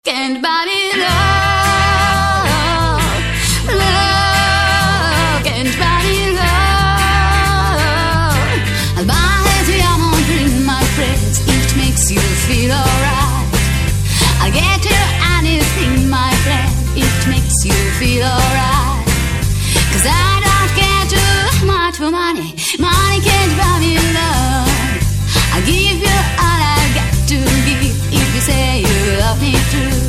Can't buy me love, love, can't buy me love. I'll buy every diamond ring, my friends, it makes you feel alright. I'll get you anything, my friend, it makes you feel alright. 'Cause I don't care too much for money, money can't buy me love. I'll give you all I got to give if you say you love me true.